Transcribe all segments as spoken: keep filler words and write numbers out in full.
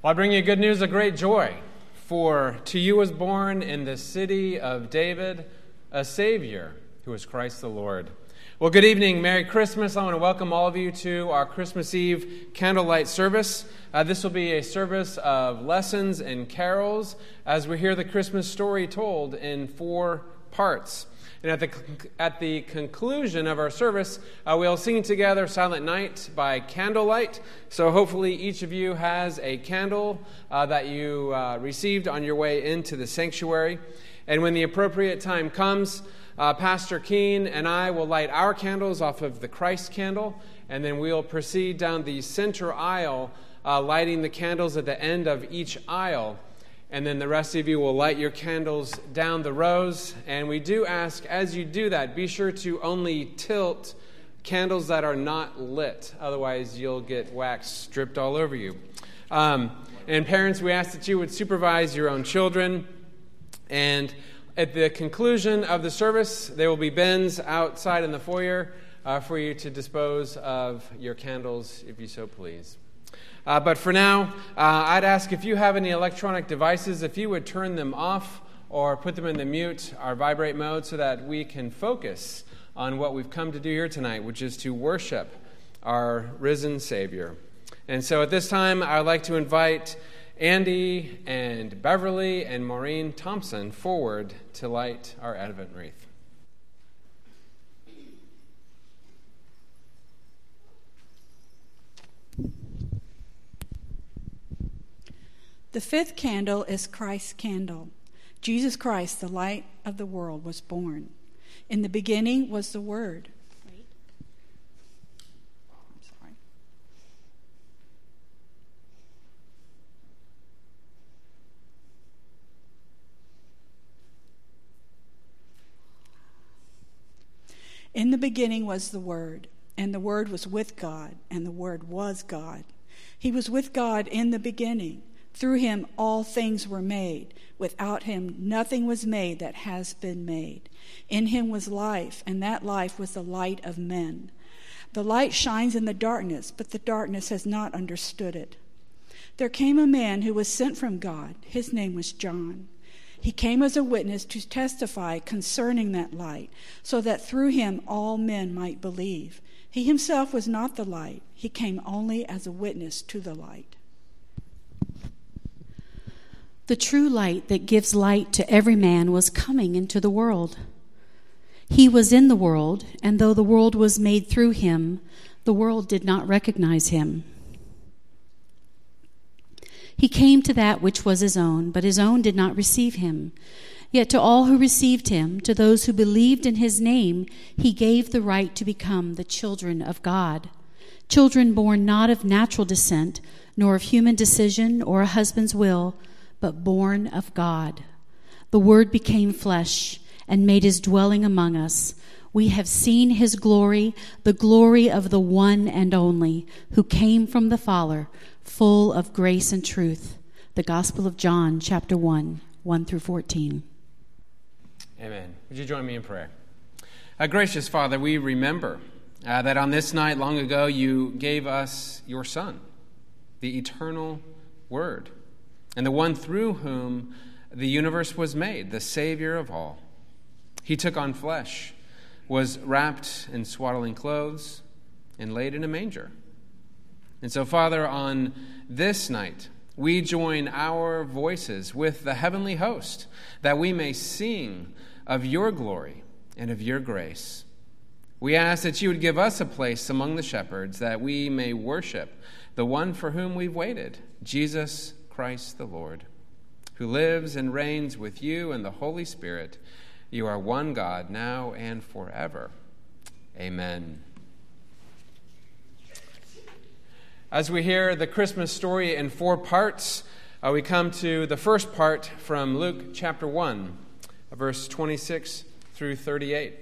Well, I bring you good news of great joy, for to you was born in the city of David a Savior, who is Christ the Lord. Well, good evening. Merry Christmas. I want to welcome all of you to our Christmas Eve candlelight service. Uh, this will be a service of lessons and carols as we hear the Christmas story told in four parts. And at the at the conclusion of our service, uh, we'll sing together Silent Night by candlelight. So hopefully each of you has a candle uh, that you uh, received on your way into the sanctuary. And when the appropriate time comes, uh, Pastor Keen and I will light our candles off of the Christ candle, and then we'll proceed down the center aisle, uh, lighting the candles at the end of each aisle. And then the rest of you will light your candles down the rows. And we do ask, as you do that, be sure to only tilt candles that are not lit. Otherwise, you'll get wax dripped all over you. Um, and parents, we ask that you would supervise your own children. And at the conclusion of the service, there will be bins outside in the foyer uh, for you to dispose of your candles, if you so please. Uh, but for now, uh, I'd ask if you have any electronic devices, if you would turn them off or put them in the mute or vibrate mode so that we can focus on what we've come to do here tonight, which is to worship our risen Savior. And so at this time, I'd like to invite Andy and Beverly and Maureen Thompson forward to light our Advent wreath. The fifth candle is Christ's candle. Jesus Christ, the light of the world, was born. In the beginning was the Word. Wait. I'm sorry. In the beginning was the Word, and the Word was with God, and the Word was God. He was with God in the beginning. Through him all things were made. Without him nothing was made that has been made. In him was life, and that life was the light of men. The light shines in the darkness, but the darkness has not understood it. There came a man who was sent from God. His name was John. He came as a witness to testify concerning that light, so that through him all men might believe. He himself was not the light. He came only as a witness to the light. The true light that gives light to every man was coming into the world. He was in the world, and though the world was made through him, the world did not recognize him. He came to that which was his own, but his own did not receive him. Yet to all who received him, to those who believed in his name, he gave the right to become the children of God. Children born not of natural descent, nor of human decision or a husband's will, but born of God. The Word became flesh and made his dwelling among us. We have seen his glory, the glory of the one and only, who came from the Father, full of grace and truth. The Gospel of John, chapter one, one through fourteen. Amen. Would you join me in prayer? Uh, gracious Father, we remember uh, that on this night long ago you gave us your Son, the eternal Word, and the one through whom the universe was made, the Savior of all. He took on flesh, was wrapped in swaddling clothes, and laid in a manger. And so, Father, on this night, we join our voices with the heavenly host, that we may sing of your glory and of your grace. We ask that you would give us a place among the shepherds, that we may worship the one for whom we've waited, Jesus Christ the Lord, who lives and reigns with you and the Holy Spirit. You are one God, now and forever. Amen. As we hear the Christmas story in four parts, uh, we come to the first part from Luke chapter one, verse twenty-six through thirty-eight.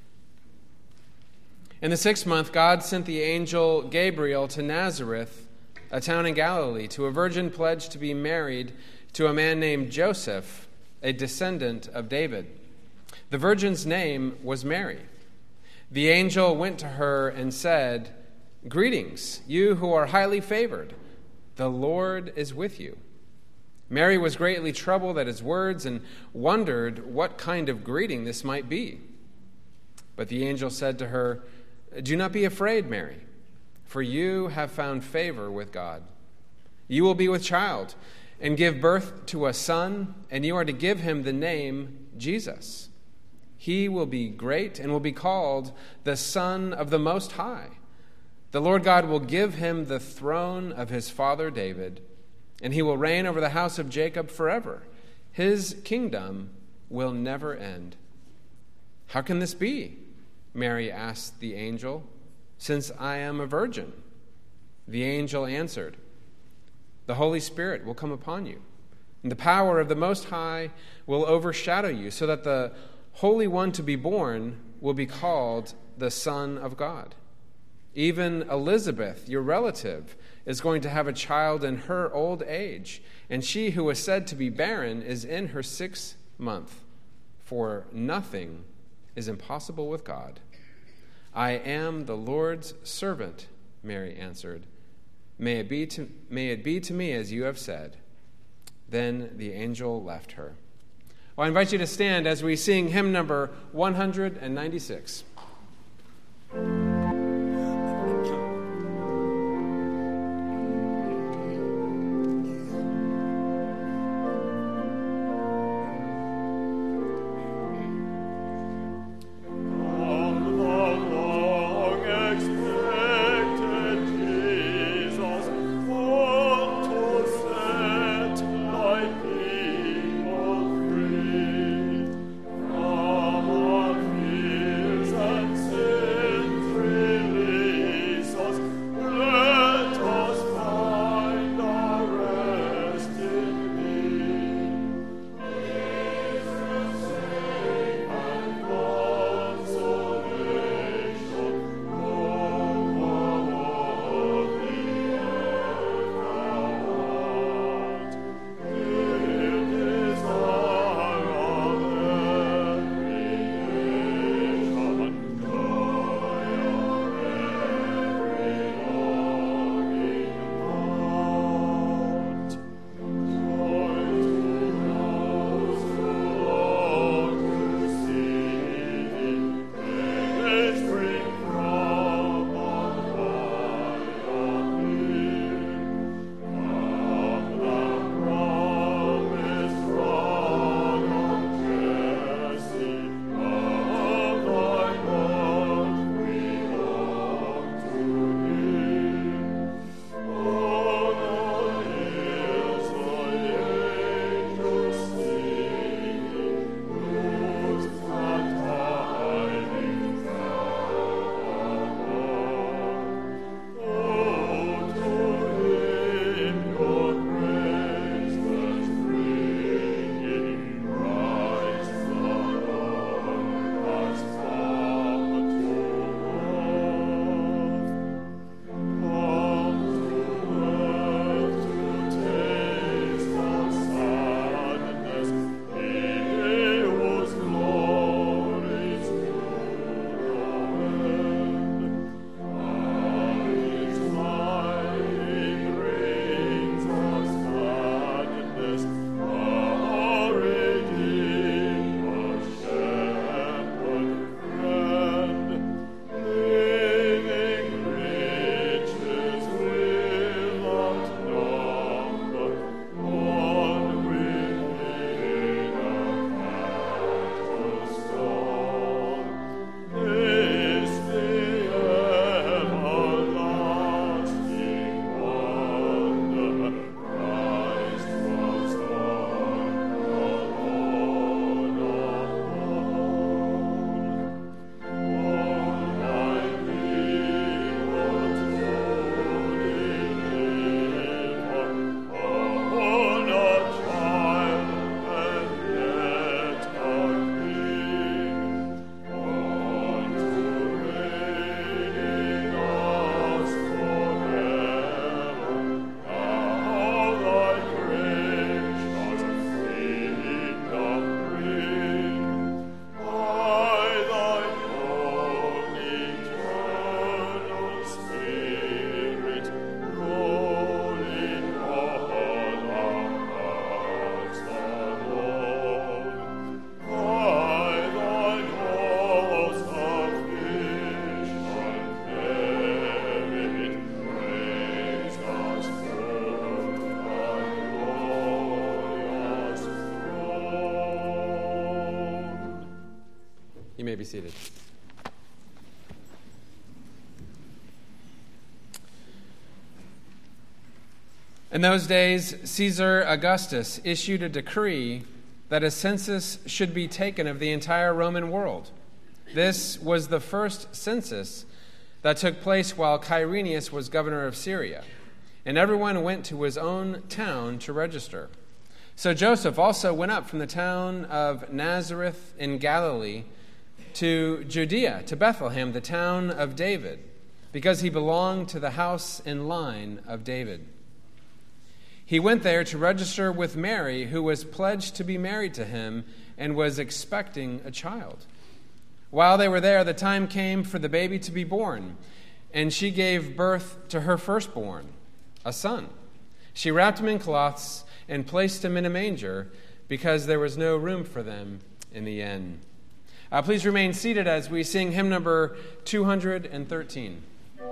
In the sixth month, God sent the angel Gabriel to Nazareth, a town in Galilee, to a virgin pledged to be married to a man named Joseph, a descendant of David. The virgin's name was Mary. The angel went to her and said, "Greetings, you who are highly favored. the Lord is with you." Mary was greatly troubled at his words and wondered what kind of greeting this might be. But the angel said to her, "Do not be afraid, Mary, for you have found favor with God. You will be with child and give birth to a son, and you are to give him the name Jesus. He will be great and will be called the Son of the Most High. The Lord God will give him the throne of his father David, and he will reign over the house of Jacob forever. His kingdom will never end." "How can this be?" Mary asked the angel, "since I am a virgin?" The angel answered, "The Holy Spirit will come upon you, and the power of the Most High will overshadow you, so that the Holy One to be born will be called the Son of God. Even Elizabeth, your relative, is going to have a child in her old age, and she who was said to be barren is in her sixth month, for nothing is impossible with God." "I am the Lord's servant," Mary answered. May it be to, may it be to me as you have said." Then the angel left her. Well, I invite you to stand as we sing hymn number one hundred ninety-six. Come on, peace and sin. You may be seated. In those days, Caesar Augustus issued a decree that a census should be taken of the entire Roman world. This was the first census that took place while Quirinius was governor of Syria, and everyone went to his own town to register. So Joseph also went up from the town of Nazareth in Galilee to Judea, to Bethlehem, the town of David, because he belonged to the house and line of David. He went there to register with Mary, who was pledged to be married to him and was expecting a child. While they were there, the time came for the baby to be born, and she gave birth to her firstborn, a son. She wrapped him in cloths and placed him in a manger because there was no room for them in the inn. Uh, please remain seated as we sing hymn number two hundred thirteen.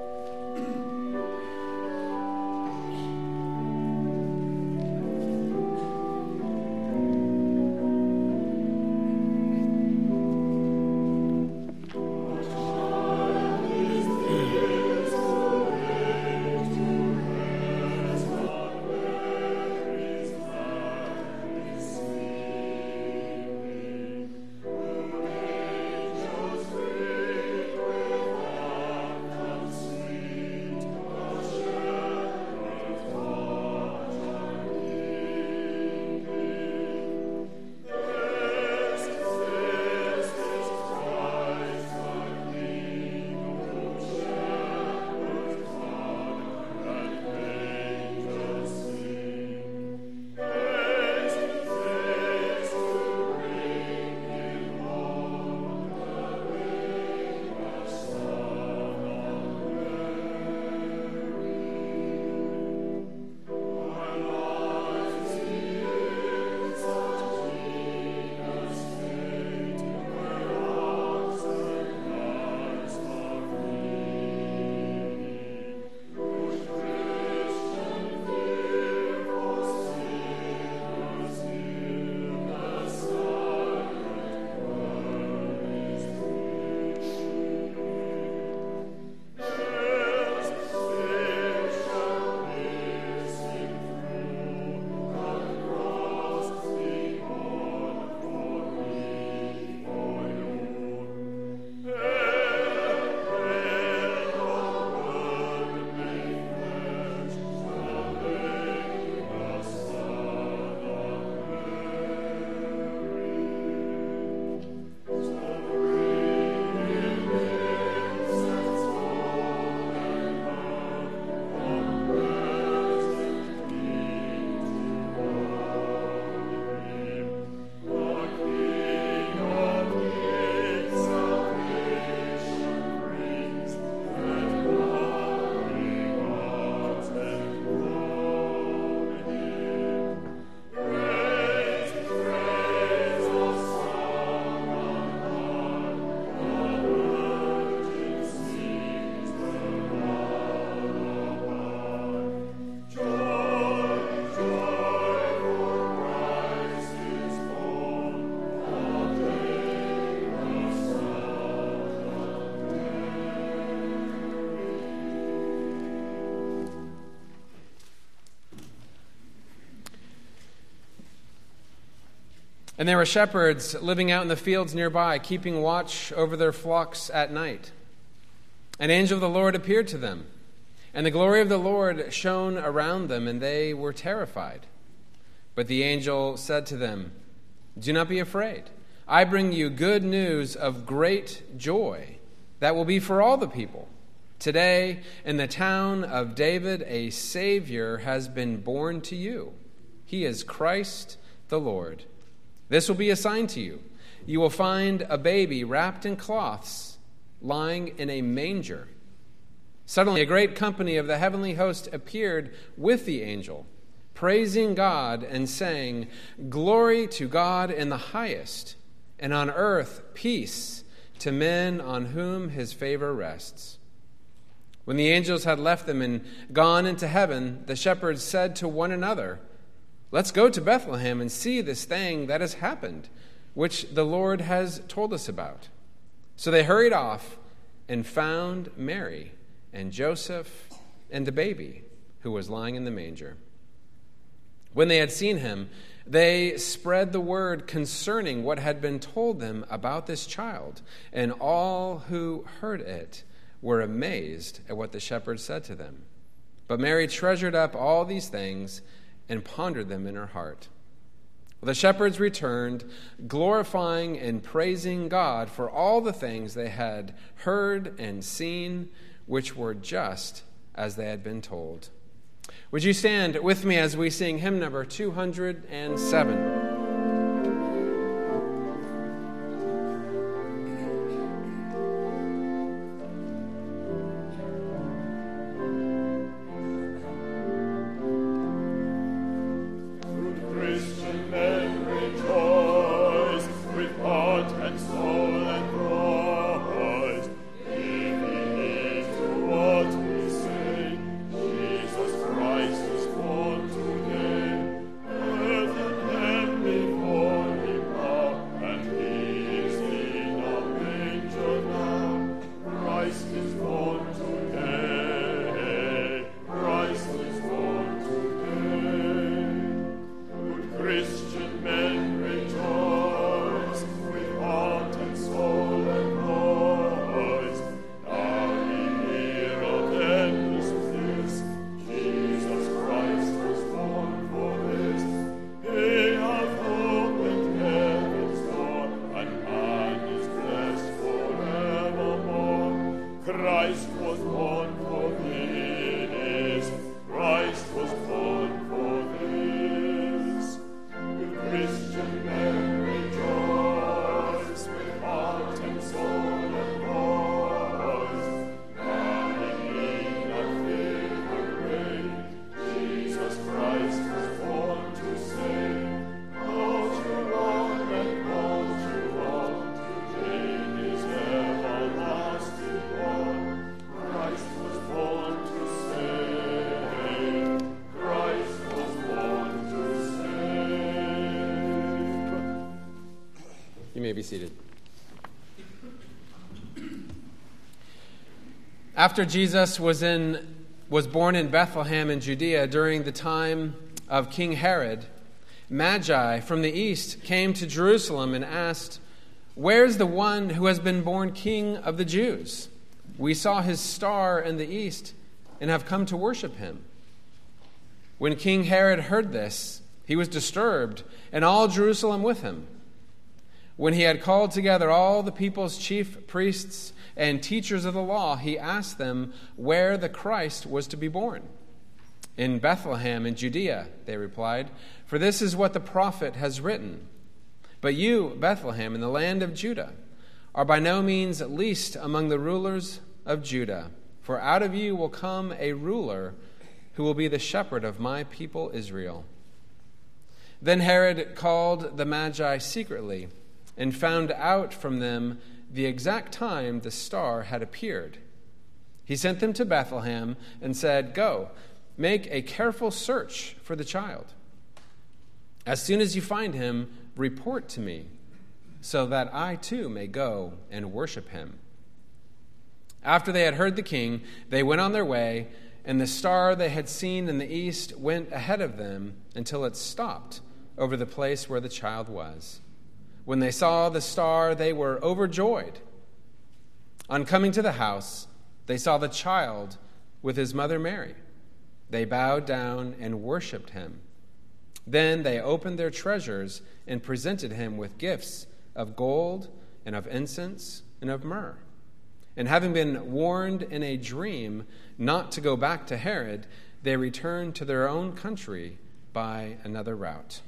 And there were shepherds living out in the fields nearby, keeping watch over their flocks at night. An angel of the Lord appeared to them, and the glory of the Lord shone around them, and they were terrified. But the angel said to them, "Do not be afraid. I bring you good news of great joy that will be for all the people. Today, in the town of David, a Savior has been born to you. He is Christ the Lord. This will be a sign to you. You will find a baby wrapped in cloths, lying in a manger." Suddenly, a great company of the heavenly host appeared with the angel, praising God and saying, "Glory to God in the highest, and on earth peace to men on whom his favor rests." When the angels had left them and gone into heaven, the shepherds said to one another, "Let's go to Bethlehem and see this thing that has happened, which the Lord has told us about." So they hurried off and found Mary and Joseph and the baby who was lying in the manger. When they had seen him, they spread the word concerning what had been told them about this child, and all who heard it were amazed at what the shepherds said to them. But Mary treasured up all these things and pondered them in her heart. Well, the shepherds returned, glorifying and praising God for all the things they had heard and seen, which were just as they had been told. Would you stand with me as we sing hymn number two hundred seven? You may be seated. After Jesus was in was born in Bethlehem in Judea during the time of King Herod, Magi from the east came to Jerusalem and asked, "Where's the one who has been born King of the Jews? We saw his star in the east and have come to worship him." When King Herod heard this, he was disturbed, and all Jerusalem with him. When he had called together all the people's chief priests and teachers of the law, he asked them where the Christ was to be born. "In Bethlehem in Judea," they replied, "for this is what the prophet has written. But you, Bethlehem, in the land of Judah, are by no means least among the rulers of Judah, for out of you will come a ruler who will be the shepherd of my people Israel." Then Herod called the Magi secretly and found out from them the exact time the star had appeared. He sent them to Bethlehem and said, "Go, make a careful search for the child. As soon as you find him, report to me, so that I too may go and worship him." After they had heard the king, they went on their way, and the star they had seen in the east went ahead of them until it stopped over the place where the child was. When they saw the star, they were overjoyed. On coming to the house, they saw the child with his mother Mary. They bowed down and worshipped him. Then they opened their treasures and presented him with gifts of gold and of incense and of myrrh. And having been warned in a dream not to go back to Herod, they returned to their own country by another route.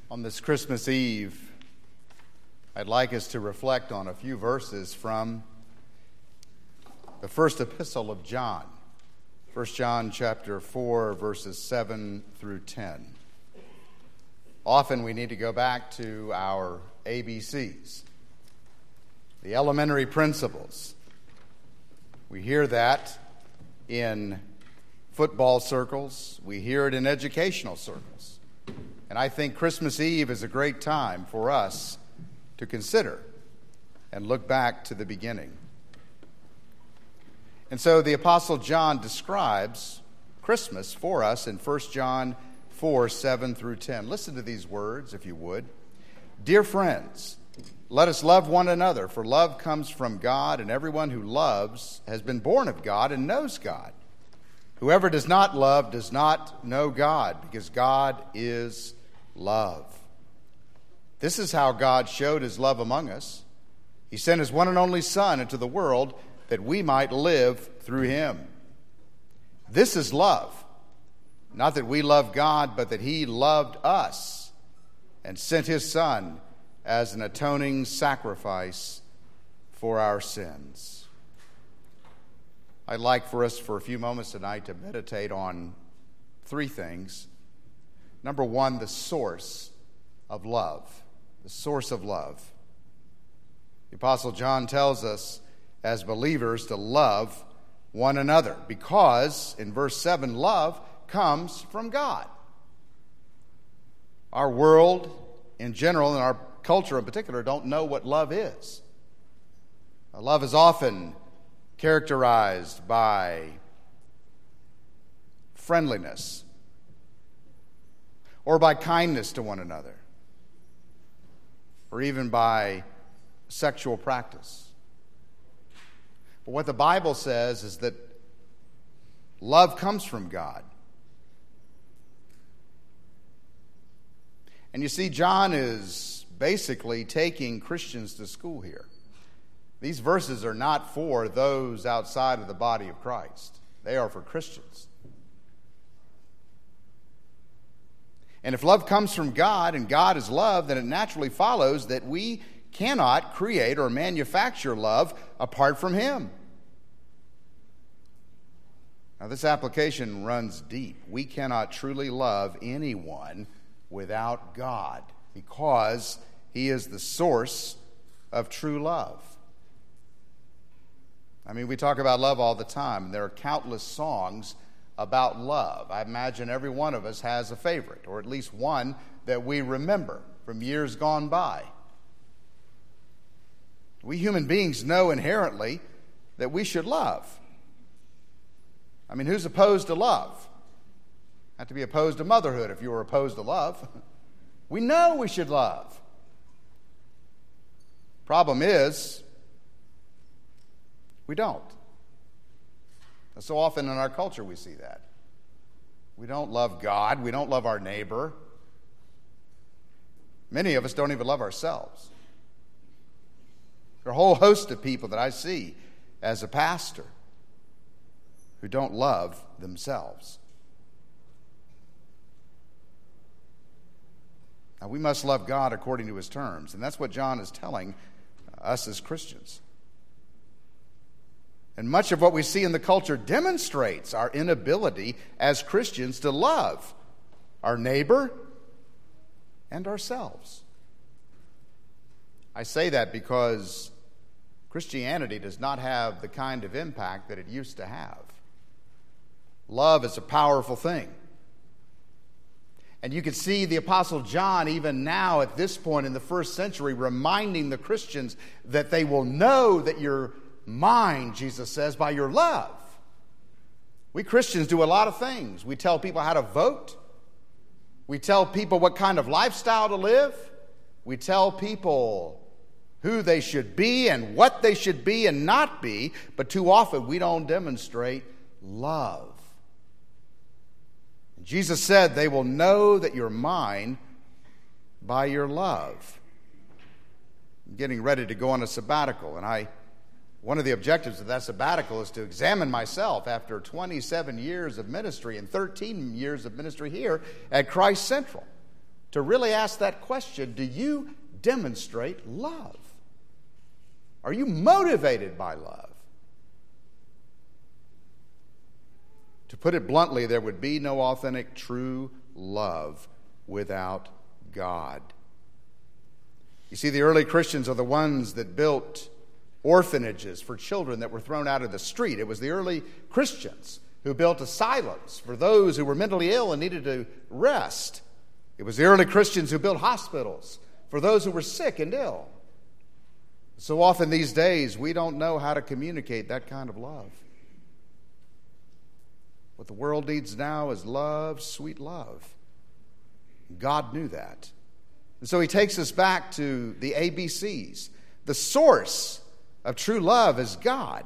On this Christmas Eve, I'd like us to reflect on a few verses from the first epistle of John, First John chapter four, verses seven through ten. Often we need to go back to our A B Cs, the elementary principles. We hear that in football circles. We hear it in educational circles. And I think Christmas Eve is a great time for us to consider and look back to the beginning. And so the Apostle John describes Christmas for us in First John four, seven through ten. Listen to these words, if you would. Dear friends, let us love one another, for love comes from God, and everyone who loves has been born of God and knows God. Whoever does not love does not know God, because God is love. This is how God showed his love among us. He sent his one and only Son into the world that we might live through him. This is love. Not that we love God, but that he loved us and sent his Son as an atoning sacrifice for our sins. I'd like for us for a few moments tonight to meditate on three things. Number one, the source of love. The source of love. The Apostle John tells us as believers to love one another because, in verse seven, love comes from God. Our world in general and our culture in particular don't know what love is. Love is often characterized by friendliness or by kindness to one another or even by sexual practice. But what the Bible says is that love comes from God. And you see, John is basically taking Christians to school here. These verses are not for those outside of the body of Christ. They are for Christians. And if love comes from God and God is love, then it naturally follows that we cannot create or manufacture love apart from him. Now, this application runs deep. We cannot truly love anyone without God because he is the source of true love. I mean, we talk about love all the time. There are countless songs about love. I imagine every one of us has a favorite, or at least one that we remember from years gone by. We human beings know inherently that we should love. I mean, who's opposed to love? You have to be opposed to motherhood if you were opposed to love. We know we should love. Problem is, we don't. So often in our culture we see that. We don't love God. We don't love our neighbor. Many of us don't even love ourselves. There are a whole host of people that I see as a pastor who don't love themselves. Now, we must love God according to his terms, and that's what John is telling us as Christians. And much of what we see in the culture demonstrates our inability as Christians to love our neighbor and ourselves. I say that because Christianity does not have the kind of impact that it used to have. Love is a powerful thing. And you can see the Apostle John, even now at this point in the first century, reminding the Christians that they will know that you're mine, Jesus says, by your love. We Christians do a lot of things. We tell people how to vote. We tell people what kind of lifestyle to live. We tell people who they should be and what they should be and not be, but too often we don't demonstrate love. Jesus said, they will know that you're mine by your love. I'm getting ready to go on a sabbatical, and I one of the objectives of that sabbatical is to examine myself after twenty-seven years of ministry and thirteen years of ministry here at Christ Central, to really ask that question. Do you demonstrate love? Are you motivated by love? To put it bluntly, there would be no authentic, true love without God. You see, the early Christians are the ones that built orphanages for children that were thrown out of the street. It was the early Christians who built asylums for those who were mentally ill and needed to rest. It was the early Christians who built hospitals for those who were sick and ill. So often these days, we don't know how to communicate that kind of love. What the world needs now is love, sweet love. God knew that. And so he takes us back to the A B Cs. The source of true love is God.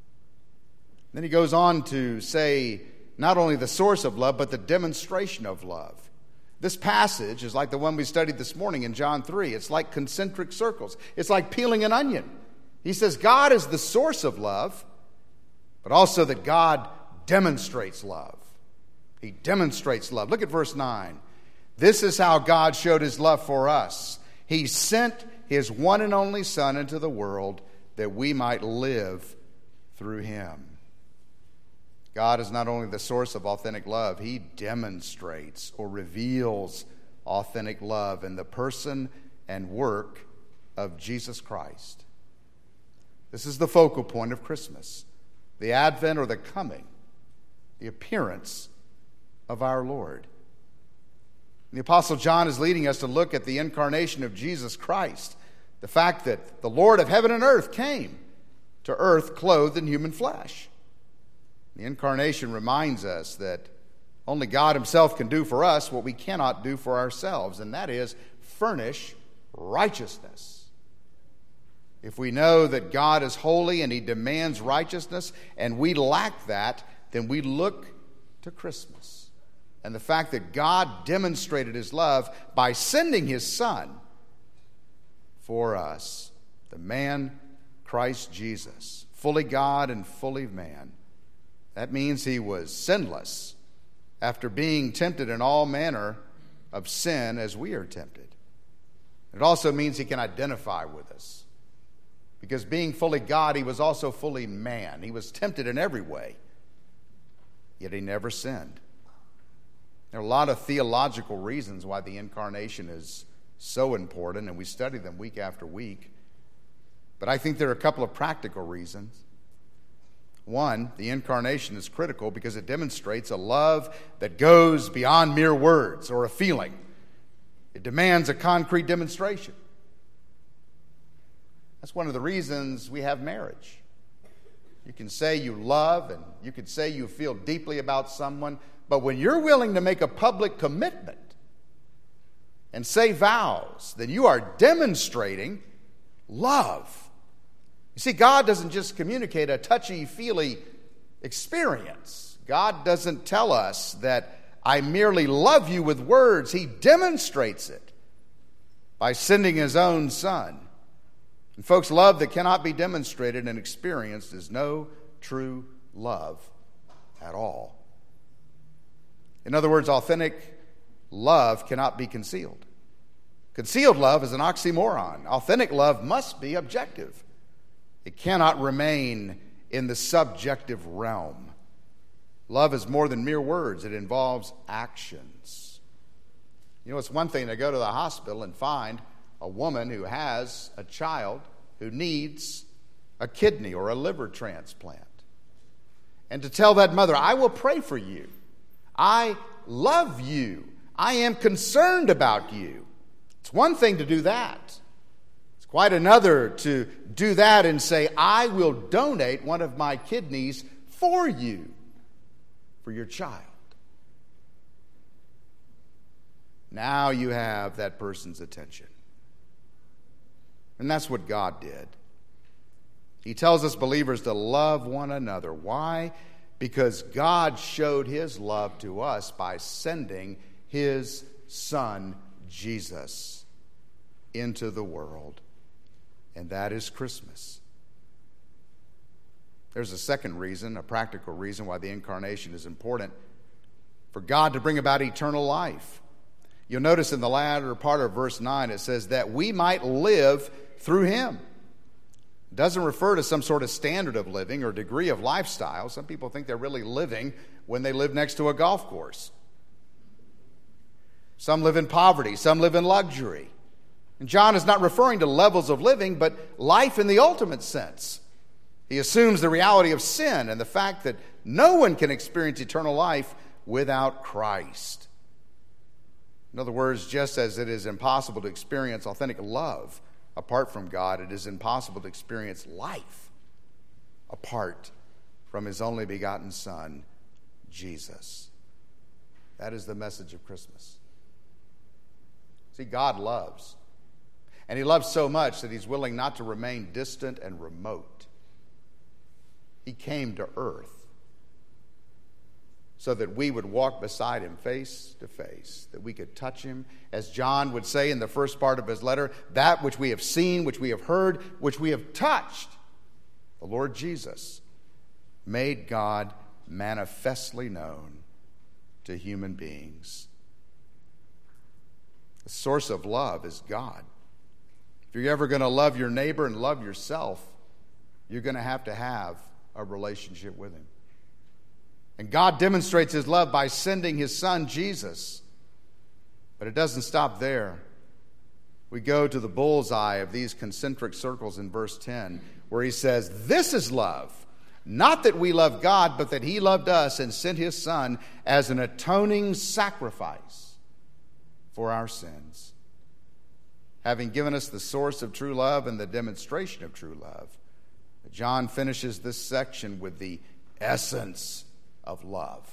Then he goes on to say not only the source of love, but the demonstration of love. This passage is like the one we studied this morning in John three. It's like concentric circles. It's like peeling an onion. He says God is the source of love, but also that God demonstrates love. He demonstrates love. Look at verse nine. This is how God showed his love for us. He sent his one and only Son into the world that we might live through him. God is not only the source of authentic love, he demonstrates or reveals authentic love in the person and work of Jesus Christ. This is the focal point of Christmas, the advent or the coming, the appearance of our Lord. The Apostle John is leading us to look at the incarnation of Jesus Christ, the fact that the Lord of heaven and earth came to earth clothed in human flesh. The incarnation reminds us that only God himself can do for us what we cannot do for ourselves, and that is furnish righteousness. If we know that God is holy and he demands righteousness, and we lack that, then we look to Christmas and the fact that God demonstrated his love by sending his Son for us, the man Christ Jesus, fully God and fully man. That means he was sinless after being tempted in all manner of sin as we are tempted. It also means he can identify with us, because being fully God, he was also fully man. He was tempted in every way, yet he never sinned. There are a lot of theological reasons why the incarnation is so important, and we study them week after week. But I think there are a couple of practical reasons. One, the incarnation is critical because it demonstrates a love that goes beyond mere words or a feeling. It demands a concrete demonstration. That's one of the reasons we have marriage. You can say you love and you can say you feel deeply about someone, but when you're willing to make a public commitment and say vows, then you are demonstrating love. You see, God doesn't just communicate a touchy-feely experience. God doesn't tell us that I merely love you with words. He demonstrates it by sending his own Son. And folks, love that cannot be demonstrated and experienced is no true love at all. In other words, authentic love cannot be concealed. Concealed love is an oxymoron. Authentic love must be objective. It cannot remain in the subjective realm. Love is more than mere words. It involves actions. You know, it's one thing to go to the hospital and find a woman who has a child who needs a kidney or a liver transplant, and to tell that mother, I will pray for you. I love you. I am concerned about you. It's one thing to do that. It's quite another to do that and say, I will donate one of my kidneys for you, for your child. Now you have that person's attention. And that's what God did. He tells us believers to love one another. Why? Because God showed his love to us by sending his Son, Jesus, into the world. And that is Christmas. There's a second reason, a practical reason why the incarnation is important. For God to bring about eternal life. You'll notice in the latter part of verse nine, it says that we might live through him. It doesn't refer to some sort of standard of living or degree of lifestyle. Some people think they're really living when they live next to a golf course. Some live in poverty. Some live in luxury. And John is not referring to levels of living, but life in the ultimate sense. He assumes the reality of sin and the fact that no one can experience eternal life without Christ. In other words, just as it is impossible to experience authentic love apart from God, it is impossible to experience life apart from his only begotten Son, Jesus. That is the message of Christmas. See, God loves. And he loves so much that he's willing not to remain distant and remote. He came to earth so that we would walk beside him face to face, that we could touch him. As John would say in the first part of his letter, that which we have seen, which we have heard, which we have touched, the Lord Jesus made God manifestly known to human beings. The source of love is God. If you're ever going to love your neighbor and love yourself, you're going to have to have a relationship with him. And God demonstrates his love by sending his Son, Jesus. But it doesn't stop there. We go to the bullseye of these concentric circles in verse ten, where he says, "This is love, not that we love God, but that he loved us and sent his Son as an atoning sacrifice for our sins." Having given us the source of true love and the demonstration of true love, John finishes this section with the essence of love.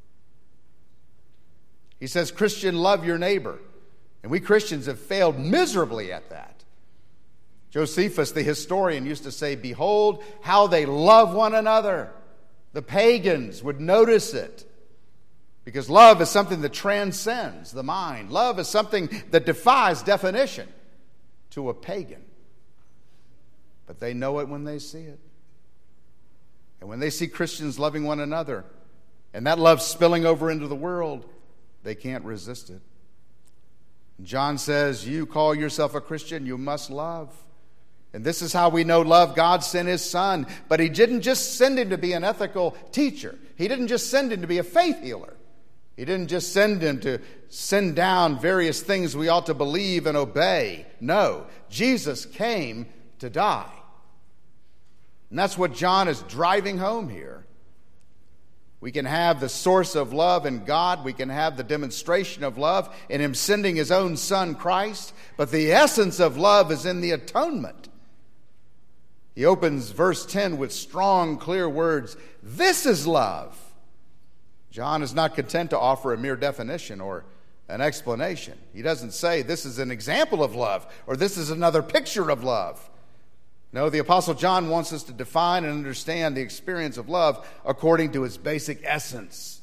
He says, Christian, love your neighbor. And we Christians have failed miserably at that. Josephus, the historian, used to say, "Behold how they love one another." The pagans would notice it, because love is something that transcends the mind. Love is something that defies definition to a pagan. But they know it when they see it. And when they see Christians loving one another, and that love spilling over into the world, they can't resist it. And John says, you call yourself a Christian, you must love. And this is how we know love. God sent his Son, but he didn't just send him to be an ethical teacher. He didn't just send him to be a faith healer. He didn't just send him to send down various things we ought to believe and obey. No, Jesus came to die. And that's what John is driving home here. We can have the source of love in God. We can have the demonstration of love in him sending his own Son, Christ. But the essence of love is in the atonement. He opens verse ten with strong, clear words. This is love. John is not content to offer a mere definition or an explanation. He doesn't say this is an example of love or this is another picture of love. No, the Apostle John wants us to define and understand the experience of love according to its basic essence.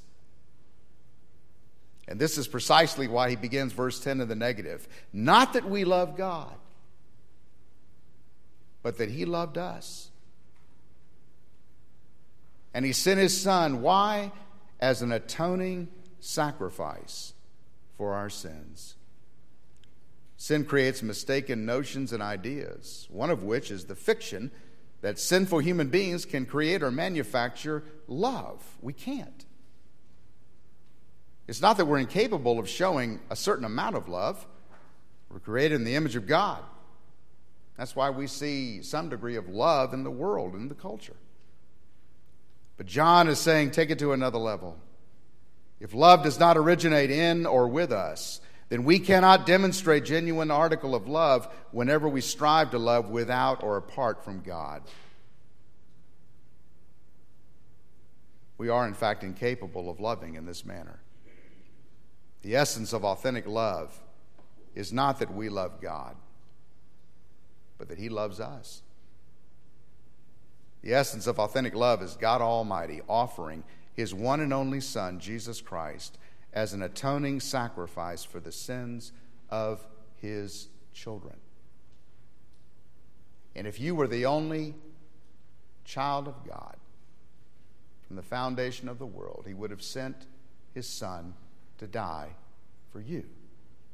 And this is precisely why he begins verse ten in the negative. Not that we love God, but that he loved us. And he sent his Son. Why? As an atoning sacrifice for our sins. Sin creates mistaken notions and ideas, one of which is the fiction that sinful human beings can create or manufacture love. We can't. It's not that we're incapable of showing a certain amount of love. We're created in the image of God. That's why we see some degree of love in the world, in the culture. But John is saying, take it to another level. If love does not originate in or with us, then we cannot demonstrate genuine article of love whenever we strive to love without or apart from God. We are, in fact, incapable of loving in this manner. The essence of authentic love is not that we love God, but that he loves us. The essence of authentic love is God Almighty offering his one and only Son, Jesus Christ, as an atoning sacrifice for the sins of his children. And if you were the only child of God from the foundation of the world, he would have sent his Son to die for you.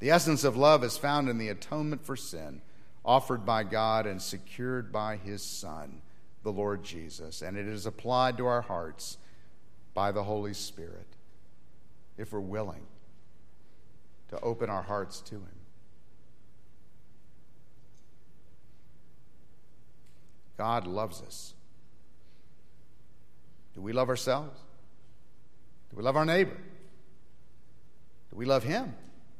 The essence of love is found in the atonement for sin offered by God and secured by his Son, the Lord Jesus, and it is applied to our hearts by the Holy Spirit if we're willing to open our hearts to him. God loves us. Do we love ourselves? Do we love our neighbor? Do we love him?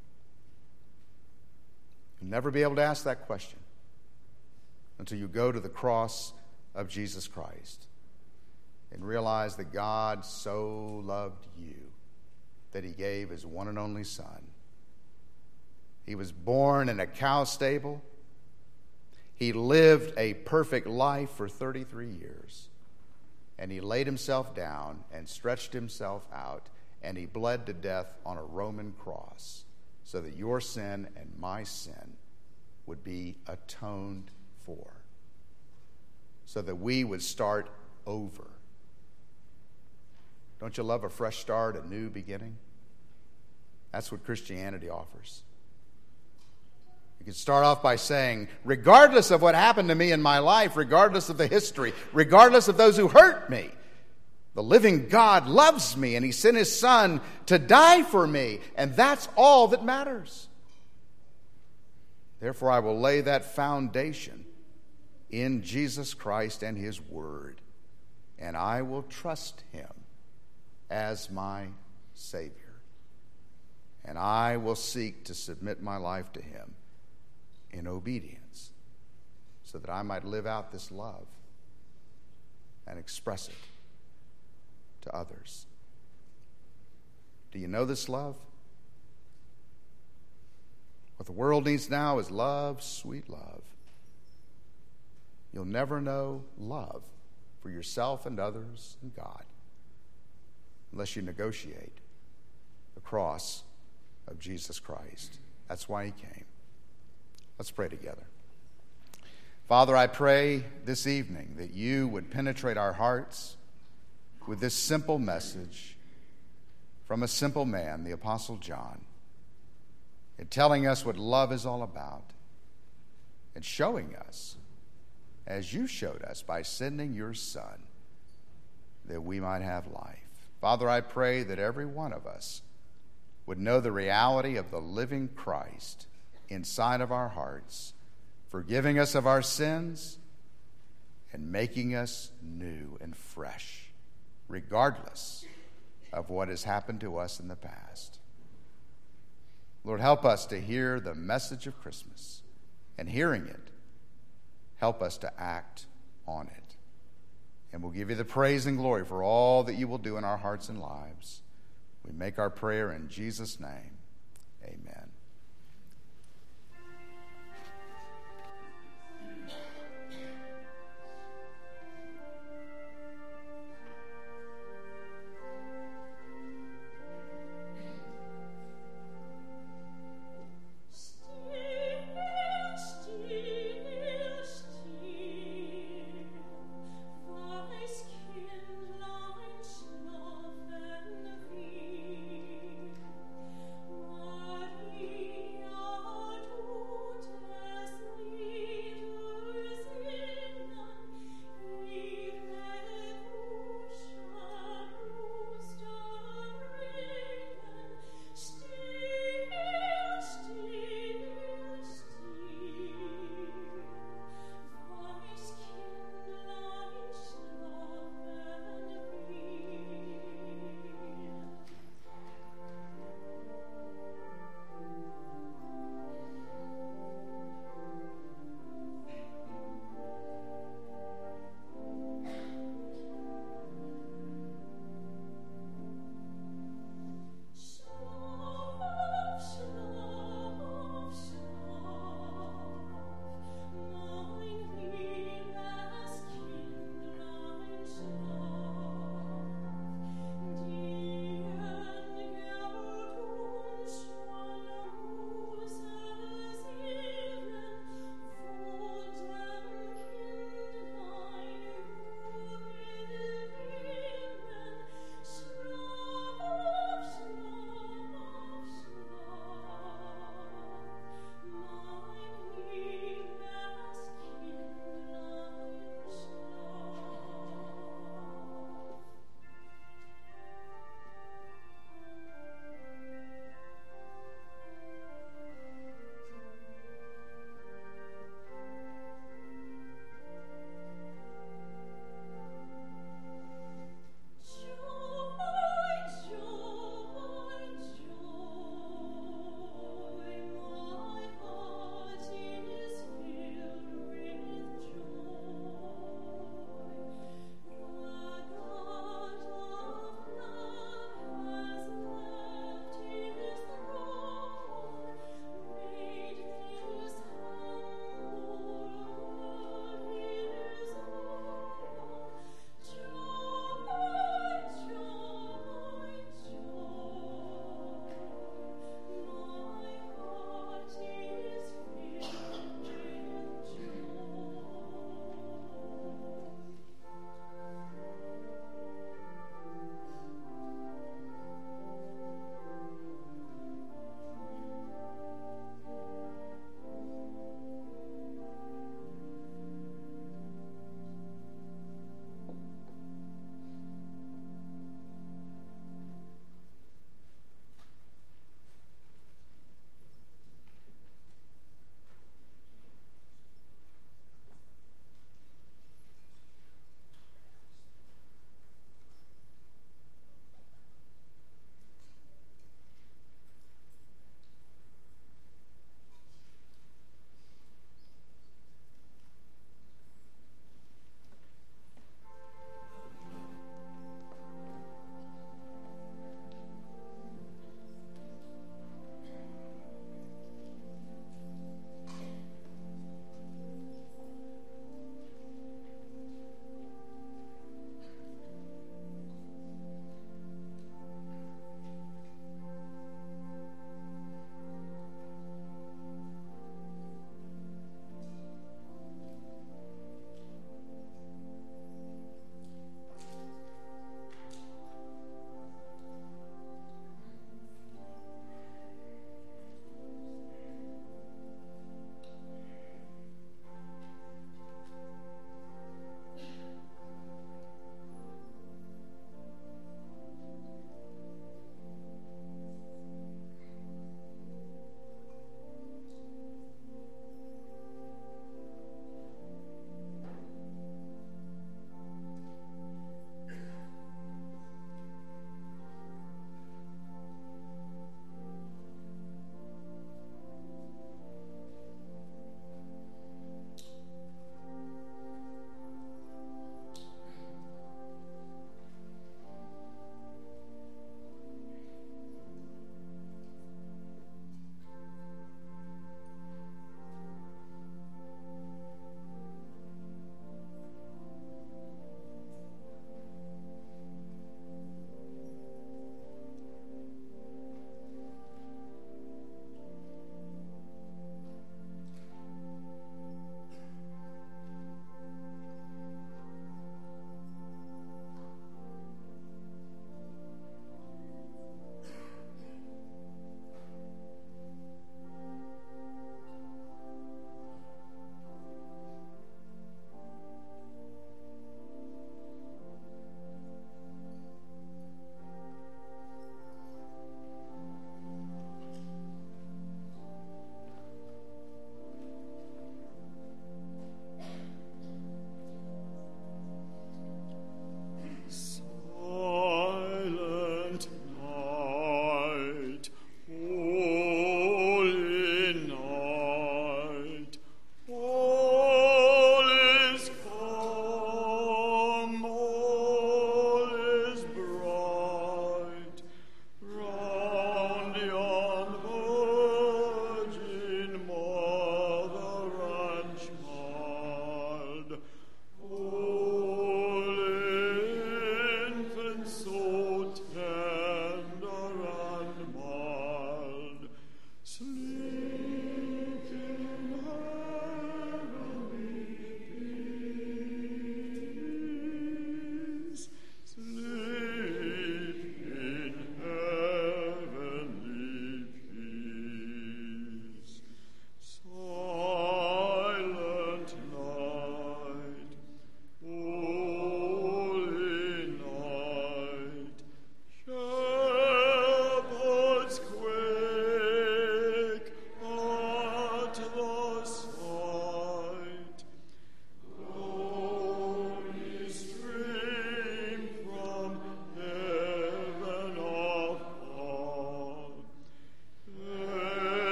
You'll never be able to ask that question until you go to the cross of Jesus Christ and realize that God so loved you that he gave his one and only Son. He was born in a cow stable. He lived a perfect life for thirty-three years. And he laid himself down and stretched himself out, and he bled to death on a Roman cross so that your sin and my sin would be atoned for, so that we would start over. Don't you love a fresh start, a new beginning? That's what Christianity offers. You can start off by saying, regardless of what happened to me in my life, regardless of the history, regardless of those who hurt me, the living God loves me, and he sent his Son to die for me, and that's all that matters. Therefore, I will lay that foundation in Jesus Christ and his Word, and I will trust him as my Savior. And I will seek to submit my life to him in obedience so that I might live out this love and express it to others. Do you know this love? What the world needs now is love, sweet love. You'll never know love for yourself and others and God unless you negotiate the cross of Jesus Christ. That's why he came. Let's pray together. Father, I pray this evening that you would penetrate our hearts with this simple message from a simple man, the Apostle John, and telling us what love is all about and showing us, as you showed us by sending your Son, that we might have life. Father, I pray that every one of us would know the reality of the living Christ inside of our hearts, forgiving us of our sins and making us new and fresh, regardless of what has happened to us in the past. Lord, help us to hear the message of Christmas, and hearing it, help us to act on it. And we'll give you the praise and glory for all that you will do in our hearts and lives. We make our prayer in Jesus' name. Amen. Love and the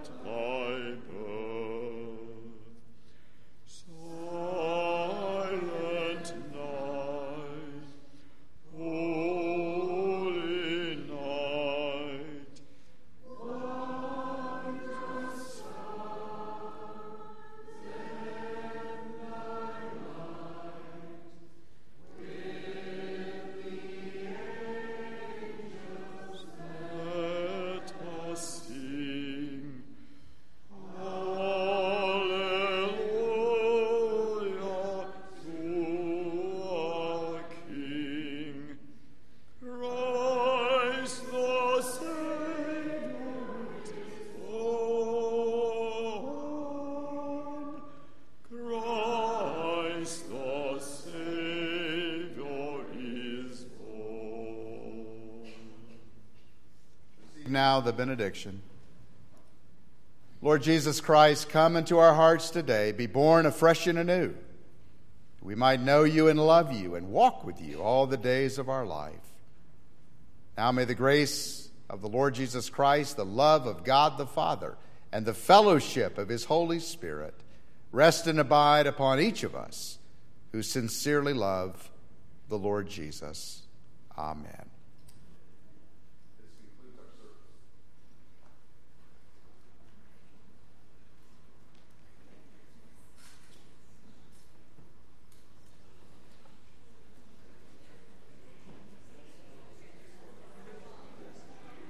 Now the benediction. Lord Jesus Christ, come into our hearts today. Be born afresh and anew. We might know you and love you and walk with you all the days of our life. Now may the grace of the Lord Jesus Christ, the love of God the Father, and the fellowship of his Holy Spirit rest and abide upon each of us who sincerely love the Lord Jesus. Amen.